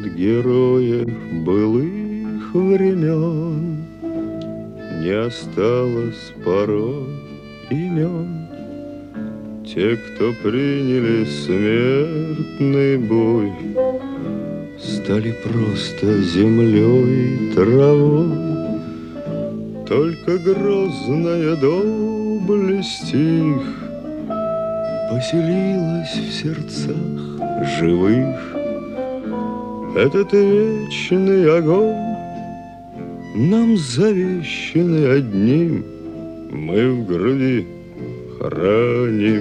героев былых времен не осталось порой имен. Те, кто приняли смертный бой, стали просто землей и травой. Только грозная доблесть их поселилась в сердцах живых. Этот вечный огонь нам завещанный одним мы в груди храним.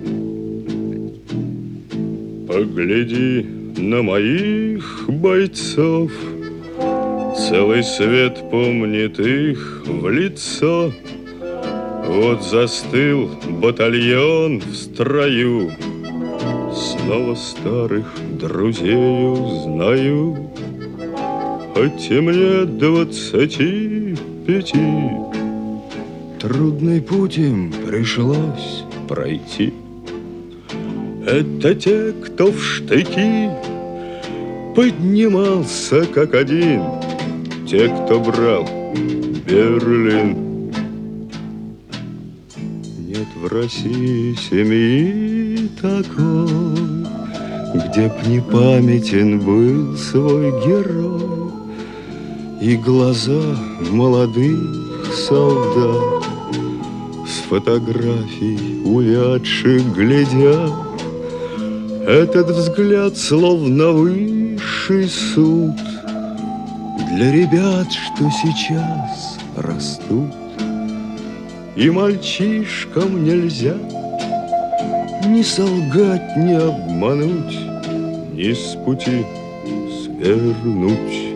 Погляди на моих бойцов, целый свет помнит их в лицо. Вот застыл батальон в строю, снова старых друзей узнаю. Хоть и мне 25, трудный путь им пришлось пройти. Это те, кто в штыки поднимался как один, те, кто брал Берлин. Нет в России семьи такой, где б не памятен был свой герой. И глаза молодых солдат с фотографий увядших глядят. Этот взгляд словно высший суд для ребят, что сейчас растут. И мальчишкам нельзя ни солгать, ни обмануть, ни с пути свернуть.